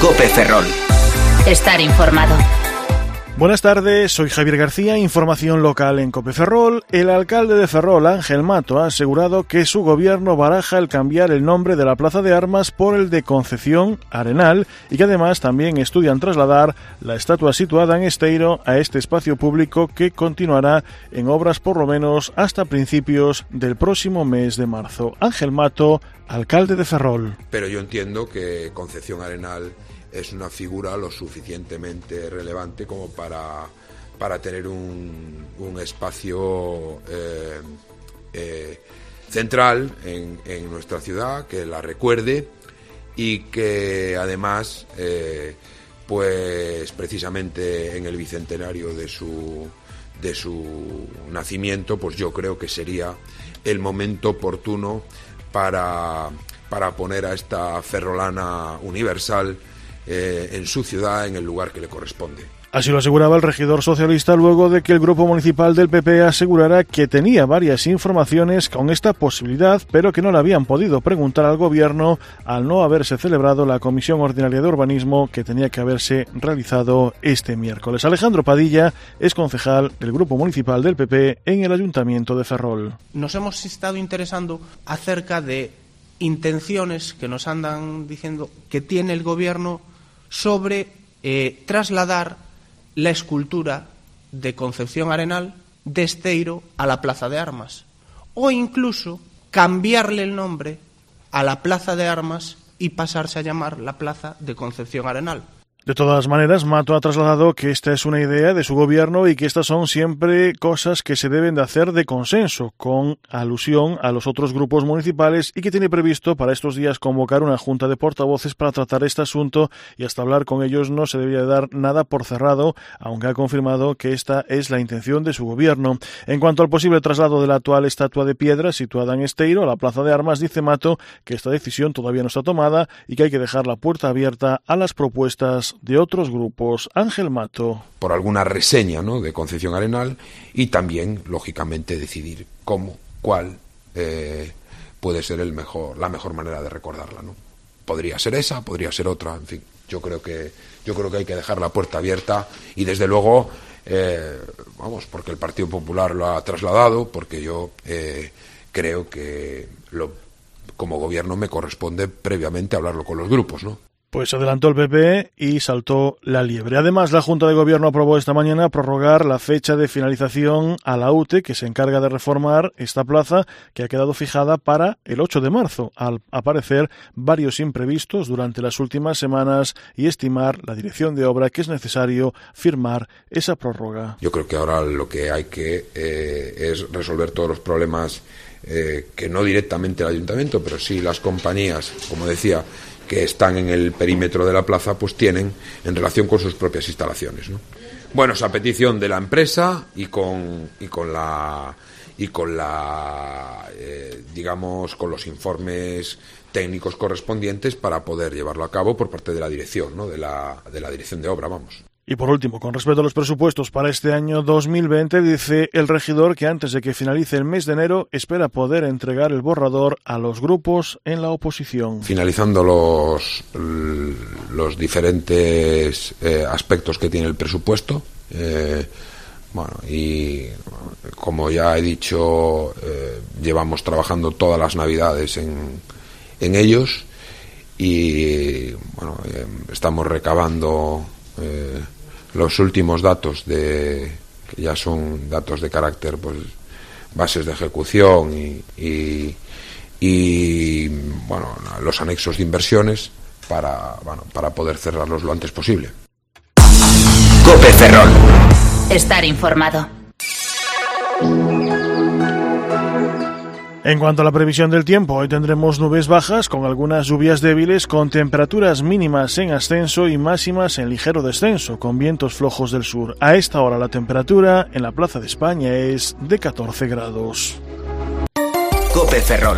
COPE Ferrol. Estar informado. Buenas tardes, soy Javier García, información local en COPE Ferrol. El alcalde de Ferrol, Ángel Mato, ha asegurado que su gobierno baraja el cambiar el nombre de la Plaza de Armas por el de Concepción Arenal y que además también estudian trasladar la estatua situada en Esteiro a este espacio público que continuará en obras por lo menos hasta principios del próximo mes de marzo. Ángel Mato, alcalde de Ferrol. Pero yo entiendo que Concepción Arenal es una figura lo suficientemente relevante como para tener un espacio central en nuestra ciudad, que la recuerde y que además, pues precisamente en el bicentenario de su nacimiento, pues yo creo que sería el momento oportuno para poner a esta ferrolana universal en su ciudad, en el lugar que le corresponde. Así lo aseguraba el regidor socialista luego de que el grupo municipal del PP asegurara que tenía varias informaciones con esta posibilidad, pero que no le habían podido preguntar al gobierno al no haberse celebrado la comisión ordinaria de urbanismo que tenía que haberse realizado este miércoles. Alejandro Padilla es concejal del grupo municipal del PP en el Ayuntamiento de Ferrol. Nos hemos estado interesando acerca de intenciones que nos andan diciendo que tiene el gobierno sobre trasladar la escultura de Concepción Arenal de Esteiro a la Plaza de Armas, o incluso cambiarle el nombre a la Plaza de Armas y pasarse a llamar la Plaza de Concepción Arenal. De todas maneras, Mato ha trasladado que esta es una idea de su gobierno y que estas son siempre cosas que se deben de hacer de consenso, con alusión a los otros grupos municipales, y que tiene previsto para estos días convocar una junta de portavoces para tratar este asunto, y hasta hablar con ellos no se debería dar nada por cerrado, aunque ha confirmado que esta es la intención de su gobierno. En cuanto al posible traslado de la actual estatua de piedra situada en Esteiro a la Plaza de Armas, dice Mato que esta decisión todavía no está tomada y que hay que dejar la puerta abierta a las propuestas de otros grupos. Ángel Mato. Por alguna reseña, ¿no?, de Concepción Arenal, y también, lógicamente, decidir cuál puede ser la mejor manera de recordarla, ¿no? Podría ser esa, podría ser otra, en fin. Yo creo que hay que dejar la puerta abierta y, desde luego, porque el Partido Popular lo ha trasladado, porque yo creo que como gobierno me corresponde previamente hablarlo con los grupos, ¿no? Pues adelantó el PP y saltó la liebre. Además, la Junta de Gobierno aprobó esta mañana prorrogar la fecha de finalización a la UTE, que se encarga de reformar esta plaza, que ha quedado fijada para el 8 de marzo, al aparecer varios imprevistos durante las últimas semanas y estimar la dirección de obra que es necesario firmar esa prórroga. Yo creo que ahora lo que hay que es resolver todos los problemas que no directamente el ayuntamiento, pero sí las compañías, como decía, que están en el perímetro de la plaza, pues tienen en relación con sus propias instalaciones, ¿no? Bueno, esa petición de la empresa y con los informes técnicos correspondientes para poder llevarlo a cabo por parte de la dirección, ¿no?, de la dirección de obra, vamos. Y por último, con respecto a los presupuestos para este año 2020, dice el regidor que antes de que finalice el mes de enero espera poder entregar el borrador a los grupos en la oposición. Finalizando los diferentes aspectos que tiene el presupuesto, y como ya he dicho, llevamos trabajando todas las navidades en ellos, y estamos recabando los últimos datos que ya son datos de carácter, pues bases de ejecución y los anexos de inversiones para poder cerrarlos lo antes posible. COPE Ferrol. Estar informado. En cuanto a la previsión del tiempo, hoy tendremos nubes bajas con algunas lluvias débiles, con temperaturas mínimas en ascenso y máximas en ligero descenso, con vientos flojos del sur. A esta hora la temperatura en la Plaza de España es de 14 grados. COPE Ferrol.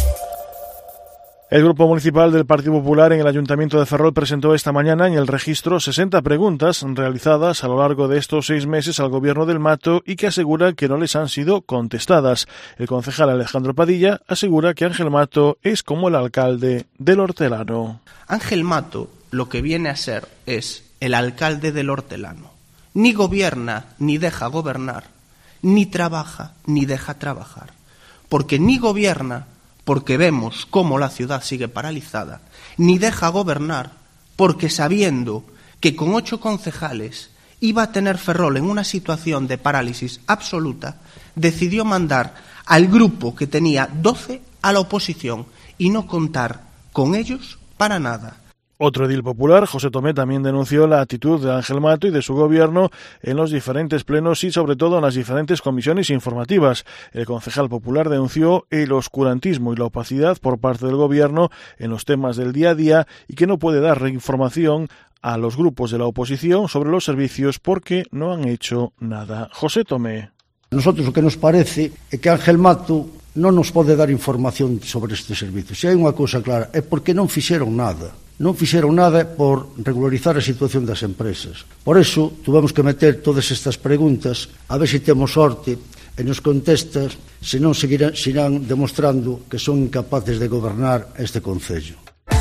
El Grupo Municipal del Partido Popular en el Ayuntamiento de Ferrol presentó esta mañana en el registro 60 preguntas realizadas a lo largo de estos 6 meses al gobierno del Mato y que asegura que no les han sido contestadas. El concejal Alejandro Padilla asegura que Ángel Mato es como el alcalde del Hortelano. Ángel Mato lo que viene a ser es el alcalde del hortelano. Ni gobierna ni deja gobernar, ni trabaja ni deja trabajar. Porque ni gobierna, porque vemos cómo la ciudad sigue paralizada, ni deja gobernar, porque sabiendo que con 8 concejales iba a tener Ferrol en una situación de parálisis absoluta, decidió mandar al grupo que tenía 12 a la oposición y no contar con ellos para nada. Otro edil popular, José Tomé, también denunció la actitud de Ángel Mato y de su gobierno en los diferentes plenos y sobre todo en las diferentes comisiones informativas. El concejal popular denunció el oscurantismo y la opacidad por parte del gobierno en los temas del día a día y que no puede dar información a los grupos de la oposición sobre los servicios porque no han hecho nada. José Tomé. Nosotros o que nos parece é que Ángel Mato non nos pode dar información sobre este servicio. Se hai unha cousa clara, é porque non fixeron nada. Non fixeron nada por regularizar a situación das empresas. Por eso, tuvemos que meter todas estas preguntas, a ver se temos sorte e nos contestas, senón seguirán demostrando que son incapaces de gobernar este concello.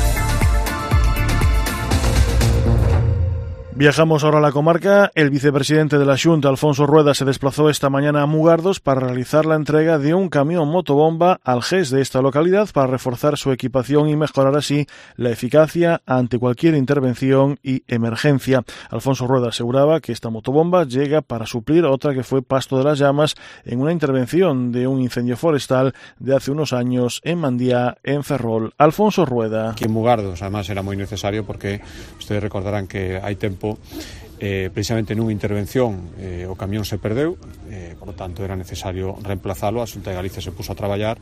Viajamos ahora a la comarca. El vicepresidente de la Xunta, Alfonso Rueda, se desplazó esta mañana a Mugardos para realizar la entrega de un camión motobomba al GES de esta localidad para reforzar su equipación y mejorar así la eficacia ante cualquier intervención y emergencia. Alfonso Rueda aseguraba que esta motobomba llega para suplir otra que fue pasto de las llamas en una intervención de un incendio forestal de hace unos años en Mandía, en Ferrol. Alfonso Rueda. Aquí en Mugardos, además, era moi necesario porque ustedes recordarán que hai tempo precisamente nunha intervención o camión se perdeu, por lo tanto era necesario reemplazalo. A Xunta de Galicia se puso a traballar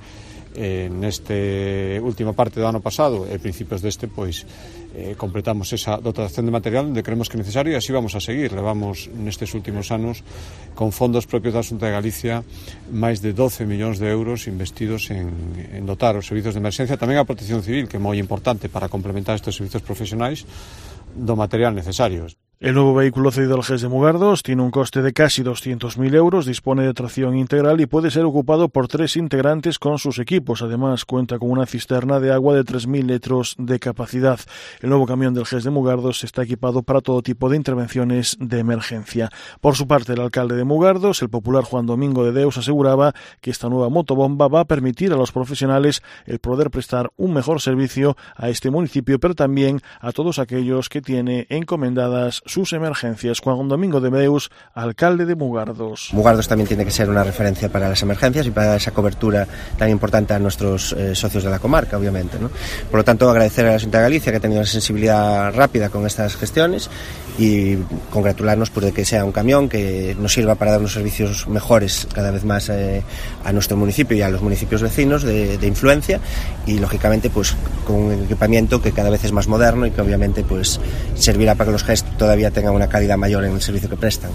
neste última parte do ano pasado e principios deste, pois completamos esa dotación de material onde creemos que é necesario e así vamos a seguir. Levamos nestes últimos anos con fondos propios da Xunta de Galicia máis de 12 millóns de euros investidos en dotar os servizos de emerxencia, tamén a protección civil, que é moi importante para complementar estes servizos profesionais, do material necesario. El nuevo vehículo cedido al GES de Mugardos tiene un coste de casi 200.000 euros, dispone de tracción integral y puede ser ocupado por 3 integrantes con sus equipos. Además, cuenta con una cisterna de agua de 3.000 litros de capacidad. El nuevo camión del GES de Mugardos está equipado para todo tipo de intervenciones de emergencia. Por su parte, el alcalde de Mugardos, el popular Juan Domingo de Deus, aseguraba que esta nueva motobomba va a permitir a los profesionales el poder prestar un mejor servicio a este municipio, pero también a todos aquellos que tiene encomendadas sus emergencias. Juan Domingo de Deus, alcalde de Mugardos. Mugardos también tiene que ser una referencia para las emergencias y para esa cobertura tan importante a nuestros socios de la comarca, obviamente, ¿no? Por lo tanto, agradecer a la Xunta de Galicia que ha tenido una sensibilidad rápida con estas gestiones y congratularnos por de que sea un camión que nos sirva para dar unos servicios mejores cada vez más a nuestro municipio y a los municipios vecinos de influencia y, lógicamente, pues con un equipamiento que cada vez es más moderno y que obviamente pues servirá para que los GES todavía tengan una calidad mayor en el servicio que prestan.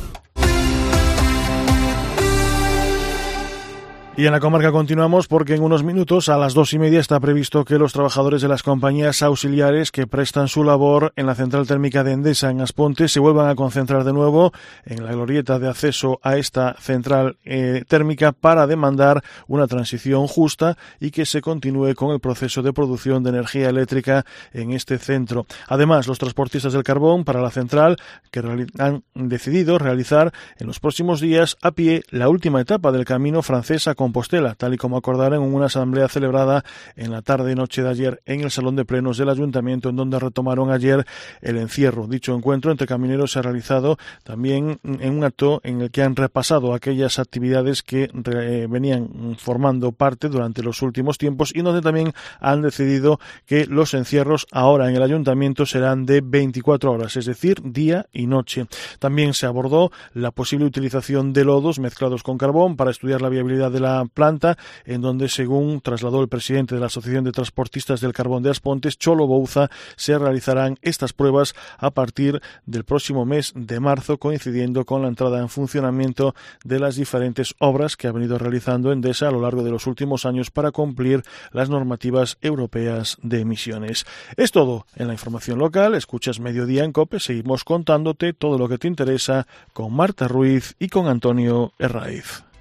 Y en la comarca continuamos porque en unos minutos, a las 2:30, está previsto que los trabajadores de las compañías auxiliares que prestan su labor en la central térmica de Endesa en Asponte se vuelvan a concentrar de nuevo en la glorieta de acceso a esta central térmica para demandar una transición justa y que se continúe con el proceso de producción de energía eléctrica en este centro. Además, los transportistas del carbón para la central que han decidido realizar en los próximos días a pie la última etapa del camino francés a Compostela, tal y como acordaron en una asamblea celebrada en la tarde y noche de ayer en el Salón de Plenos del Ayuntamiento, en donde retomaron ayer el encierro. Dicho encuentro entre camineros se ha realizado también en un acto en el que han repasado aquellas actividades que venían formando parte durante los últimos tiempos y donde también han decidido que los encierros ahora en el Ayuntamiento serán de 24 horas, es decir, día y noche. También se abordó la posible utilización de lodos mezclados con carbón para estudiar la viabilidad de la planta, en donde, según trasladó el presidente de la Asociación de Transportistas del Carbón de Aspontes, Cholo Bouza, se realizarán estas pruebas a partir del próximo mes de marzo, coincidiendo con la entrada en funcionamiento de las diferentes obras que ha venido realizando Endesa a lo largo de los últimos años para cumplir las normativas europeas de emisiones. Es todo en la información local. Escuchas Mediodía en COPE. Seguimos contándote todo lo que te interesa con Marta Ruiz y con Antonio Herraiz.